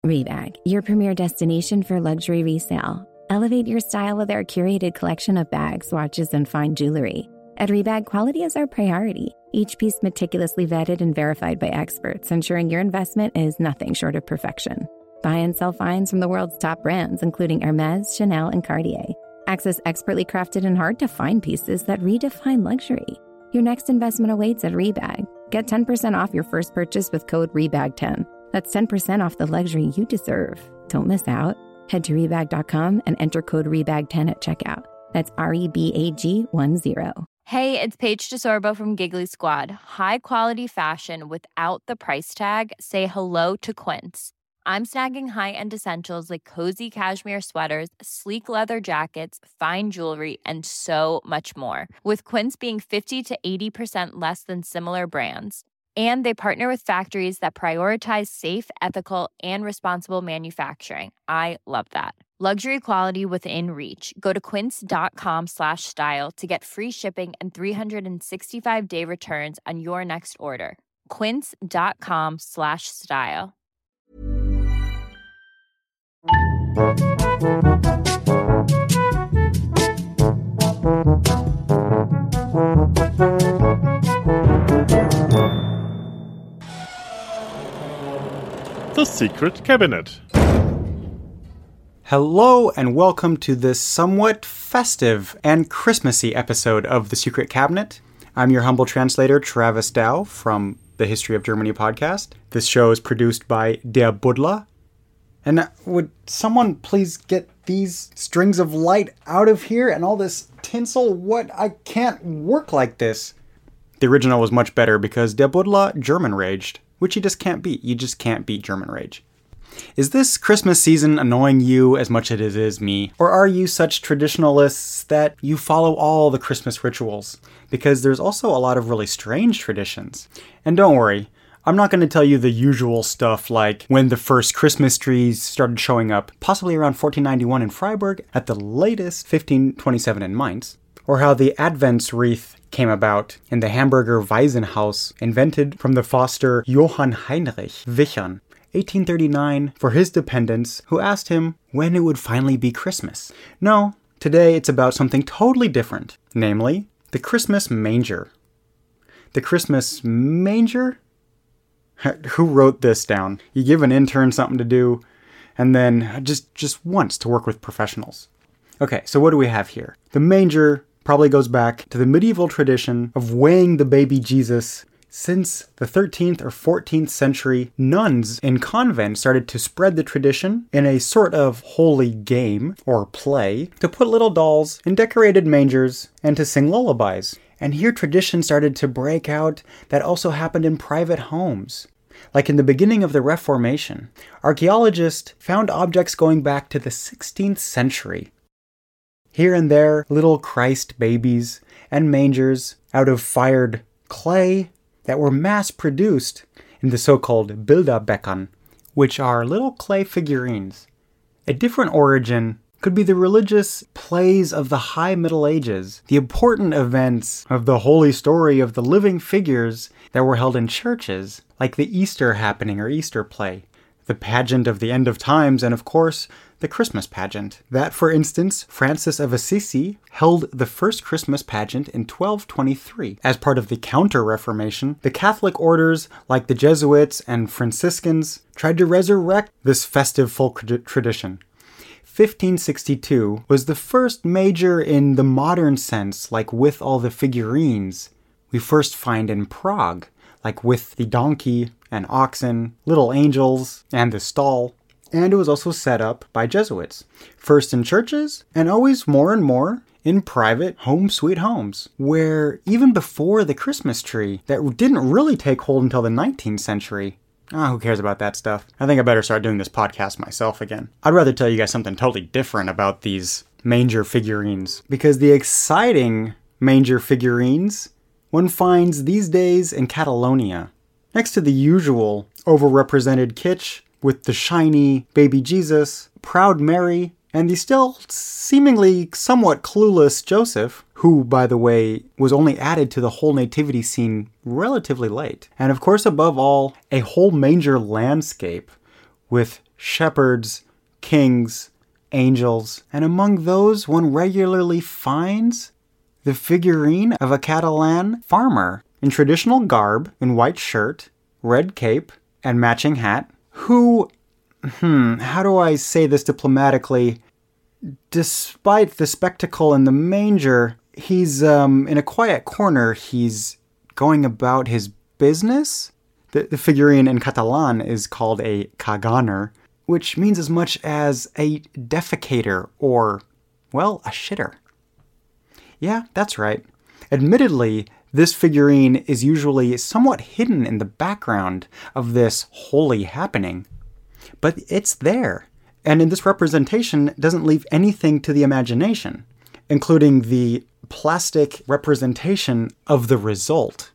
Rebag, your premier destination for luxury resale. Elevate your style with our curated collection of bags, watches, and fine jewelry. At Rebag, quality is our priority. Each piece meticulously vetted and verified by experts, ensuring your investment is nothing short of perfection. Buy and sell finds from the world's top brands, including Hermès, Chanel, and Cartier. Access expertly crafted and hard-to-find pieces that redefine luxury. Your next investment awaits at Rebag. Get 10% off your first purchase with code REBAG10. That's 10% off the luxury you deserve. Don't miss out. Head to Rebag.com and enter code REBAG10 at checkout. That's REBAG10. Hey, it's Paige DeSorbo from Giggly Squad. High quality fashion without the price tag. Say hello to Quince. I'm snagging high-end essentials like cozy cashmere sweaters, sleek leather jackets, fine jewelry, and so much more. With Quince being 50 to 80% less than similar brands. And they partner with factories that prioritize safe, ethical, and responsible manufacturing. I love that. Luxury quality within reach. Go to quince.com/style to get free shipping and 365-day returns on your next order. Quince.com/style. The Secret Cabinet. Hello and welcome to this somewhat festive and Christmassy episode of The Secret Cabinet. I'm your humble translator, Travis Dow, from the History of Germany podcast. This show is produced by Der Buddler. And would someone please get these strings of light out of here and all this tinsel? What? I can't work like this. The original was much better because Der Buddler German raged, which you just can't beat. You just can't beat German rage. Is this Christmas season annoying you as much as it is me? Or are you such traditionalists that you follow all the Christmas rituals? Because there's also a lot of really strange traditions. And don't worry, I'm not going to tell you the usual stuff like when the first Christmas trees started showing up, possibly around 1491 in Freiburg, at the latest 1527 in Mainz, or how the Advents wreath came about in the Hamburger Waisenhaus, invented from the foster Johann Heinrich Wichern, 1839, for his dependents who asked him when it would finally be Christmas. No, today it's about something totally different, namely the Christmas manger. The Christmas manger? Who wrote this down? You give an intern something to do, and then just once to work with professionals. Okay, so what do we have here? The manger probably goes back to the medieval tradition of weighing the baby Jesus. Since the 13th or 14th century, nuns in convents started to spread the tradition in a sort of holy game or play to put little dolls in decorated mangers and to sing lullabies. And here tradition started to break out that also happened in private homes. Like in the beginning of the Reformation, archaeologists found objects going back to the 16th century. Here and there, little Christ babies and mangers out of fired clay that were mass-produced in the so-called Bilderbeckern, which are little clay figurines. A different origin could be the religious plays of the High Middle Ages, the important events of the holy story of the living figures that were held in churches, like the Easter happening or Easter play, the pageant of the end of times, and of course, the Christmas pageant. That, for instance, Francis of Assisi held the first Christmas pageant in 1223. As part of the Counter-Reformation, the Catholic orders, like the Jesuits and Franciscans, tried to resurrect this festive folk tradition. 1562 was the first major in the modern sense, like with all the figurines we first find in Prague, like with the donkey and oxen, little angels, and the stall. And it was also set up by Jesuits, first in churches, and always more and more in private home sweet homes, where even before the Christmas tree, that didn't really take hold until the 19th century. Who cares about that stuff? I think I better start doing this podcast myself again. I'd rather tell you guys something totally different about these manger figurines, because the exciting manger figurines one finds these days in Catalonia. Next to the usual overrepresented kitsch, with the shiny baby Jesus, proud Mary, and the still seemingly somewhat clueless Joseph, who, by the way, was only added to the whole nativity scene relatively late. And of course, above all, a whole manger landscape with shepherds, kings, angels, and among those one regularly finds the figurine of a Catalan farmer in traditional garb, in white shirt, red cape, and matching hat, who, how do I say this diplomatically? Despite the spectacle in the manger, he's in a quiet corner. He's going about his business. The figurine in Catalan is called a caganer, which means as much as a defecator or, well, a shitter. Yeah, that's right. Admittedly, this figurine is usually somewhat hidden in the background of this holy happening. But it's there, and in this representation doesn't leave anything to the imagination, including the plastic representation of the result.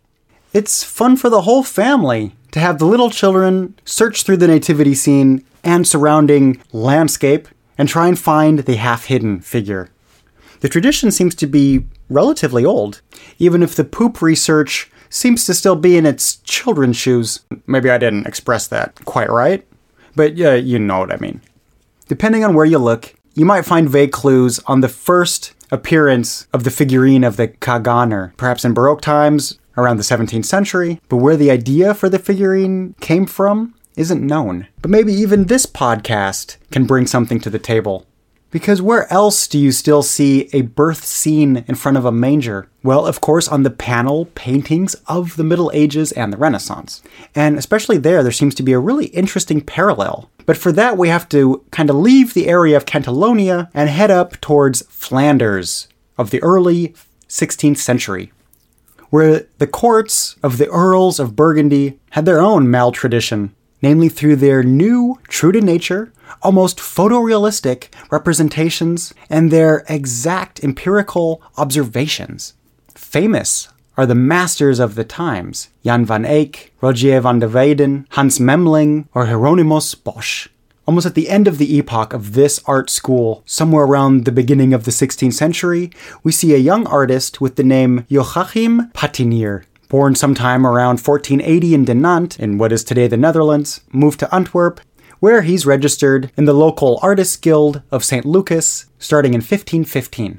It's fun for the whole family to have the little children search through the nativity scene and surrounding landscape and try and find the half-hidden figure. The tradition seems to be relatively old, even if the poop research seems to still be in its children's shoes. Maybe I didn't express that quite right, but yeah, you know what I mean. Depending on where you look, you might find vague clues on the first appearance of the figurine of the caganer, perhaps in Baroque times, around the 17th century, but where the idea for the figurine came from isn't known. But maybe even this podcast can bring something to the table. Because where else do you still see a birth scene in front of a manger? Well, of course, on the panel paintings of the Middle Ages and the Renaissance. And especially there seems to be a really interesting parallel. But for that, we have to kind of leave the area of Catalonia and head up towards Flanders of the early 16th century, where the courts of the Earls of Burgundy had their own Mal tradition, namely through their new, true-to-nature, almost photorealistic representations and their exact empirical observations. Famous are the masters of the times, Jan van Eyck, Rogier van der Weyden, Hans Memling, or Hieronymus Bosch. Almost at the end of the epoch of this art school, somewhere around the beginning of the 16th century, we see a young artist with the name Joachim Patinier. Born sometime around 1480 in De Nantes, in what is today the Netherlands, moved to Antwerp, where he's registered in the local Artists Guild of St. Lucas, starting in 1515.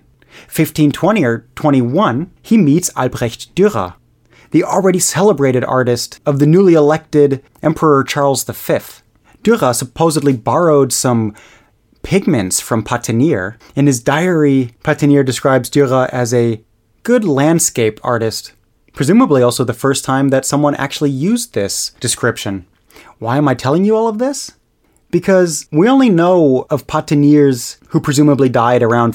1520 or 21, he meets Albrecht Dürer, the already celebrated artist of the newly elected Emperor Charles V. Dürer supposedly borrowed some pigments from Patinier. In his diary, Patinier describes Dürer as a good landscape artist, presumably also the first time that someone actually used this description. Why am I telling you all of this? Because we only know of Patinier's, who presumably died around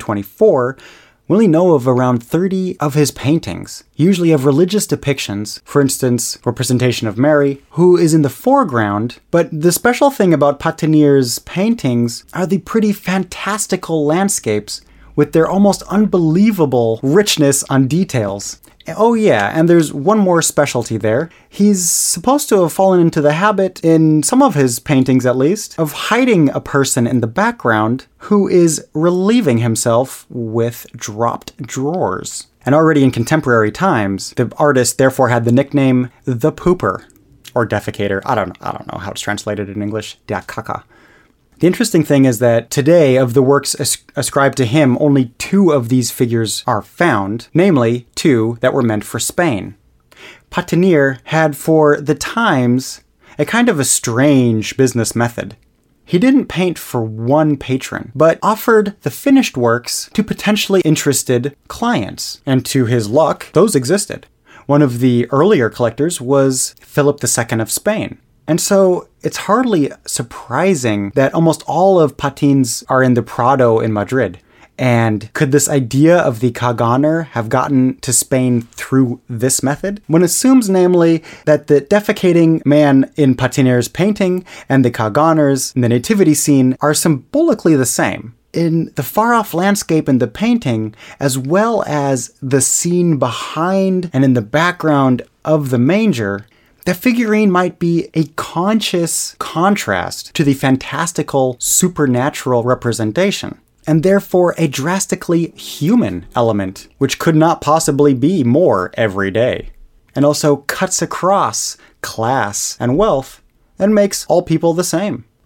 1524, we only know of around 30 of his paintings, usually of religious depictions, for instance, representation of Mary, who is in the foreground. But the special thing about Patinier's paintings are the pretty fantastical landscapes with their almost unbelievable richness on details. Oh yeah, and there's one more specialty there. He's supposed to have fallen into the habit, in some of his paintings at least, of hiding a person in the background who is relieving himself with dropped drawers. And already in contemporary times, the artist therefore had the nickname the Pooper, or defecator. I don't know how it's translated in English. Der Kacker. The interesting thing is that today, of the works ascribed to him, only 2 of these figures are found, namely 2 that were meant for Spain. Patinier had for the times a kind of a strange business method. He didn't paint for one patron, but offered the finished works to potentially interested clients. And to his luck, those existed. One of the earlier collectors was Philip II of Spain. And so it's hardly surprising that almost all of Patins are in the Prado in Madrid. And could this idea of the caganer have gotten to Spain through this method? One assumes, namely, that the defecating man in Patinier's painting and the caganers in the nativity scene are symbolically the same. In the far-off landscape in the painting, as well as the scene behind and in the background of the manger, the figurine might be a conscious contrast to the fantastical, supernatural representation, and therefore a drastically human element, which could not possibly be more everyday, and also cuts across class and wealth and makes all people the same.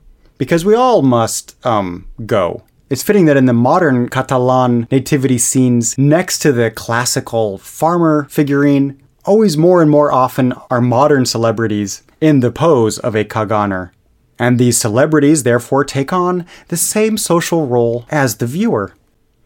because we all must, go. It's fitting that in the modern Catalan nativity scenes, next to the classical farmer figurine, always more and more often are modern celebrities in the pose of a Kaganer. And these celebrities therefore take on the same social role as the viewer.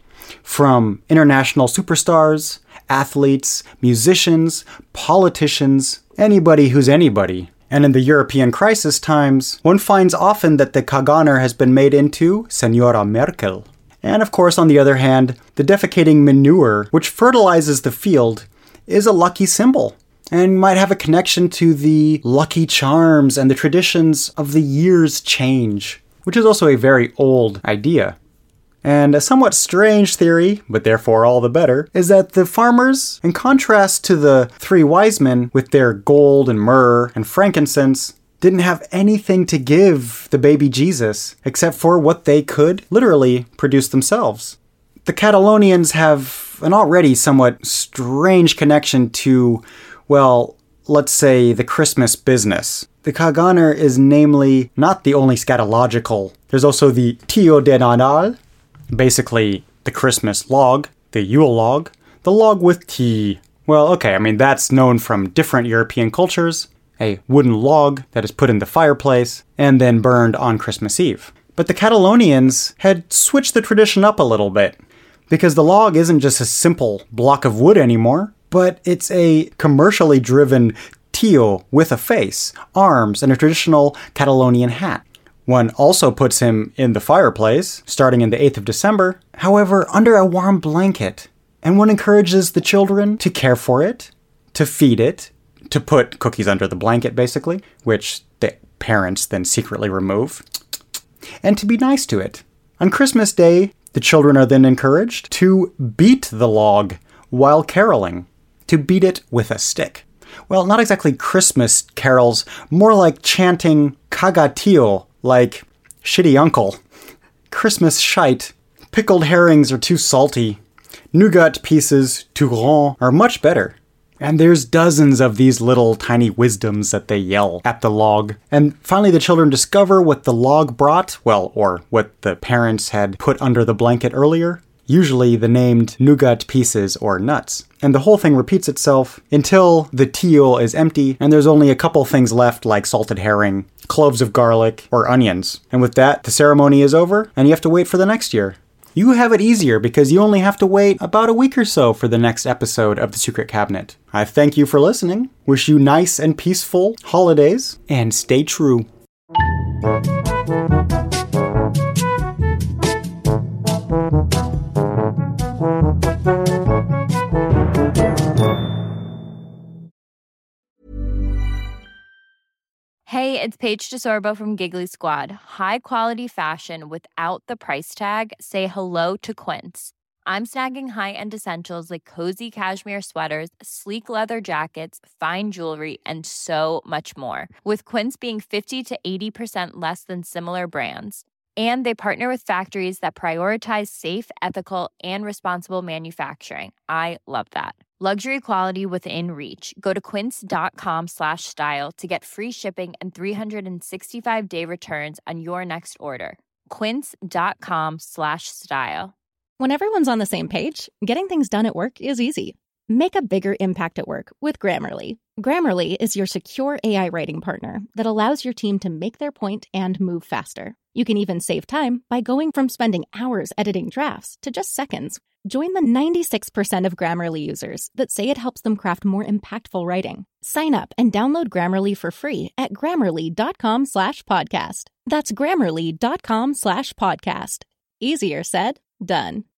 From international superstars, athletes, musicians, politicians, anybody who's anybody. And in the European crisis times, one finds often that the Kaganer has been made into Senora Merkel. And of course, on the other hand, the defecating manure, which fertilizes the field, is a lucky symbol, and might have a connection to the lucky charms and the traditions of the year's change, which is also a very old idea. And a somewhat strange theory, but therefore all the better, is that the farmers, in contrast to the three wise men with their gold and myrrh and frankincense, didn't have anything to give the baby Jesus except for what they could literally produce themselves. The Catalonians have an already somewhat strange connection to, well, let's say the Christmas business. The Kaganer is namely not the only scatological. There's also the Tio de Nadal, basically the Christmas log, the Yule log, the log with tea. Well, okay, I mean, that's known from different European cultures. A wooden log that is put in the fireplace and then burned on Christmas Eve. But the Catalonians had switched the tradition up a little bit, because the log isn't just a simple block of wood anymore, but it's a commercially driven tio with a face, arms, and a traditional Catalonian hat. One also puts him in the fireplace, starting in the 8th of December, however, under a warm blanket. And one encourages the children to care for it, to feed it, to put cookies under the blanket, basically, which the parents then secretly remove, and to be nice to it. On Christmas Day, the children are then encouraged to beat the log while caroling, to beat it with a stick. Well, not exactly Christmas carols, more like chanting Cagatio, like shitty uncle. Christmas shite. Pickled herrings are too salty. Nougat pieces, Touron, are much better. And there's dozens of these little tiny wisdoms that they yell at the log. And finally the children discover what the log brought, well, or what the parents had put under the blanket earlier. Usually the named nougat pieces or nuts. And the whole thing repeats itself until the tio is empty and there's only a couple things left like salted herring, cloves of garlic, or onions. And with that, the ceremony is over and you have to wait for the next year. You have it easier because you only have to wait about a week or so for the next episode of The Secret Cabinet. I thank you for listening, wish you nice and peaceful holidays, and stay true. Hey, it's Paige DeSorbo from Giggly Squad. High quality fashion without the price tag. Say hello to Quince. I'm snagging high-end essentials like cozy cashmere sweaters, sleek leather jackets, fine jewelry, and so much more. With Quince being 50 to 80% less than similar brands. And they partner with factories that prioritize safe, ethical, and responsible manufacturing. I love that. Luxury quality within reach. Go to quince.com/style to get free shipping and 365-day returns on your next order. Quince.com/style. When everyone's on the same page, getting things done at work is easy. Make a bigger impact at work with Grammarly. Grammarly is your secure AI writing partner that allows your team to make their point and move faster. You can even save time by going from spending hours editing drafts to just seconds. Join the 96% of Grammarly users that say it helps them craft more impactful writing. Sign up and download Grammarly for free at Grammarly.com/podcast. That's Grammarly.com/podcast. Easier said, done.